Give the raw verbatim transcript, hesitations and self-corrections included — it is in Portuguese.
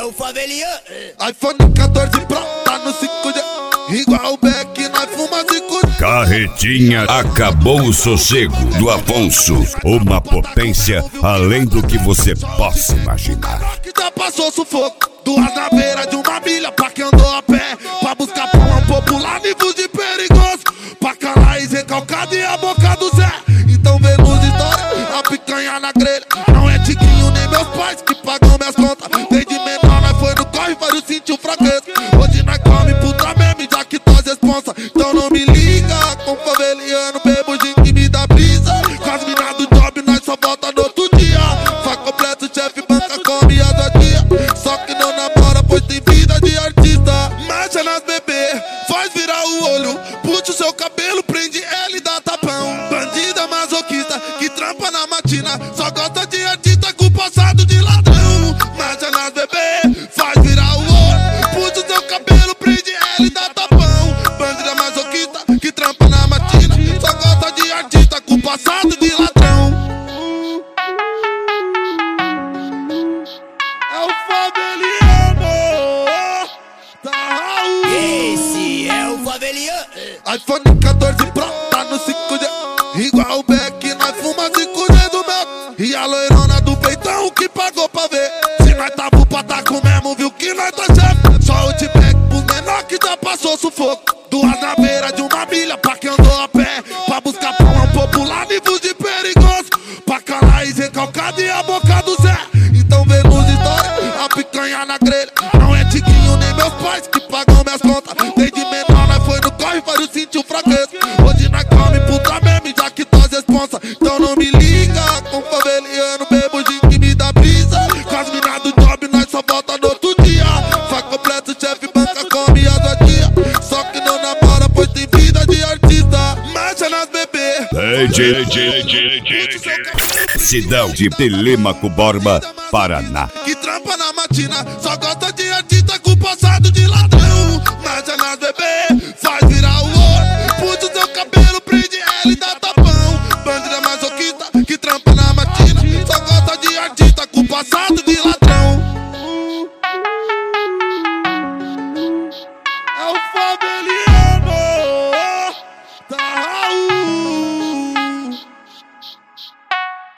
o faveliano. iPhone quatorze Pro, tá no cinco G. Igual o Beck, nós fuma cinco G. Carretinha, acabou o sossego do Afonso. Uma potência além do que você possa imaginar. Que já passou sufoco, duas na beira de uma milha. Pra quem andou a pé, pra buscar pão popular, nível de perigoso. Pra canais recalcado e a boca do Zé. Então vê nos histórias, a picanha na grelha. Não é Tiquinho nem meus pais que pagam minhas contas. Desde menor nós foi no corre, vários sentiu fraqueza. Hoje nós come puta mesmo, já que nós responsa. Então não me liga, com faveliano, bebo gin que me dá brisa. Com as minas do job nós só volta no outro dia. Faz completo, chefe, banca, come as vadia. Só que não namora, pois tem vida de artista. Mexe nas bebê, faz virar o olho. Puxa o seu cabelo, prende ela e dá tapão. Bandida masoquista, que trampa na matina. Só gosta de artista com passado de ladrão. Mexe nas bebê, faz virar o olho. Puxa o seu cabelo, prende ela e dá tapão. Bandida masoquista, que trampa na matina. Só gosta de artista com passado de ladrão. É o faveliano. Tá Raul. Esse é o faveliano. iPhone quatorze Pro, tá no cinco G. Igual o Beck, nós fuma cinco G do meu. E a loirona do peitão que pagou pra ver. Se nós tava o pataco mesmo, viu que nós tá chefe. Só o T-Pack pros menor que já passou sufoco. Duas na beira de uma milha, pra quem andou a pé. Pra buscar pão popular, nível de perigoso. Pra canais recalcado e a boca do Zé. Então vê nos histórias, a picanha na grelha. Não é Tiquinho nem meus pais que pagam minhas contas. Desde menor nós foi no corre, vários sentiu fraqueza. Hoje nós come puta mesmo, já que nós responsa. Então não me liga, com faveliano, bebo gin que me dá brisa. Com as minas do job nós só volta no outro dia. Faz completo, chefe, banca, come as vadia. Só que não namora, pois tem vida de artista. Mexe nas bebê. Cidão de Telêmaco Borba, Paraná. Que trampa na matina, só gosta de artista com passado de ladrão. Mexe nas bebê,